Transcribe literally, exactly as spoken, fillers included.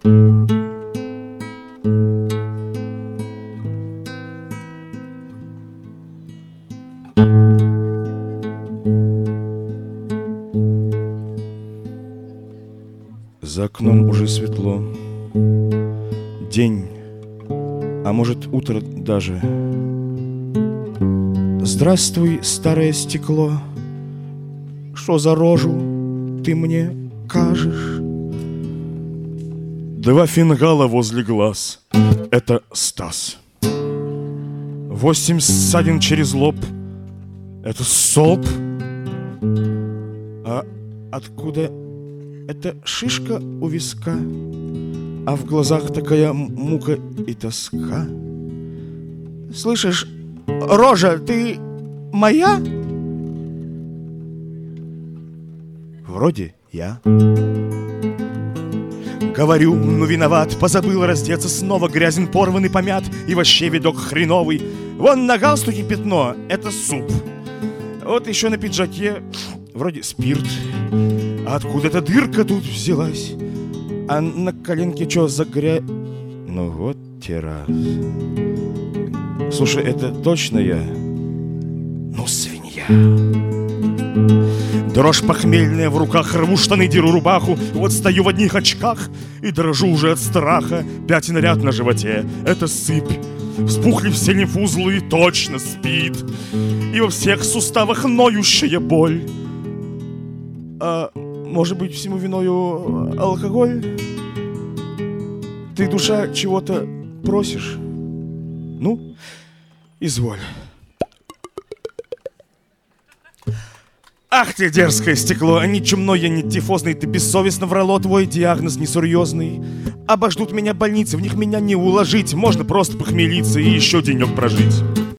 За окном уже светло. День, а может утро даже. Здравствуй, старое стекло. Что за рожу ты мне кажешь? Два фингала возле глаз — это Стас. Восемь ссадин через лоб — это Солб. А откуда эта шишка у виска, а в глазах такая мука и тоска? Слышишь, рожа, ты моя? Вроде я. Говорю, ну виноват, позабыл раздеться снова, грязен, порванный, помят, и вообще видок хреновый. Вон на галстуке пятно, это суп. Вот еще на пиджаке вроде спирт. А откуда эта дырка тут взялась? А на коленке что за грязь? Ну вот те раз. Слушай, это точно я? Ну, свинья. Дрожь похмельная в руках, рву штаны, деру рубаху. Вот стою в одних очках и дрожу уже от страха. Пятен ряд на животе — это сыпь. Вспухли все лимфузлы и точно спит. И во всех суставах ноющая боль. А может быть, всему виною алкоголь? Ты, душа, чего-то просишь? Ну, изволь. Ах ты, дерзкое стекло, ни чумной, ни тифозный, ты бессовестно врало, твой диагноз несерьезный. Обождут меня больницы, в них меня не уложить, можно просто похмелиться и еще денек прожить.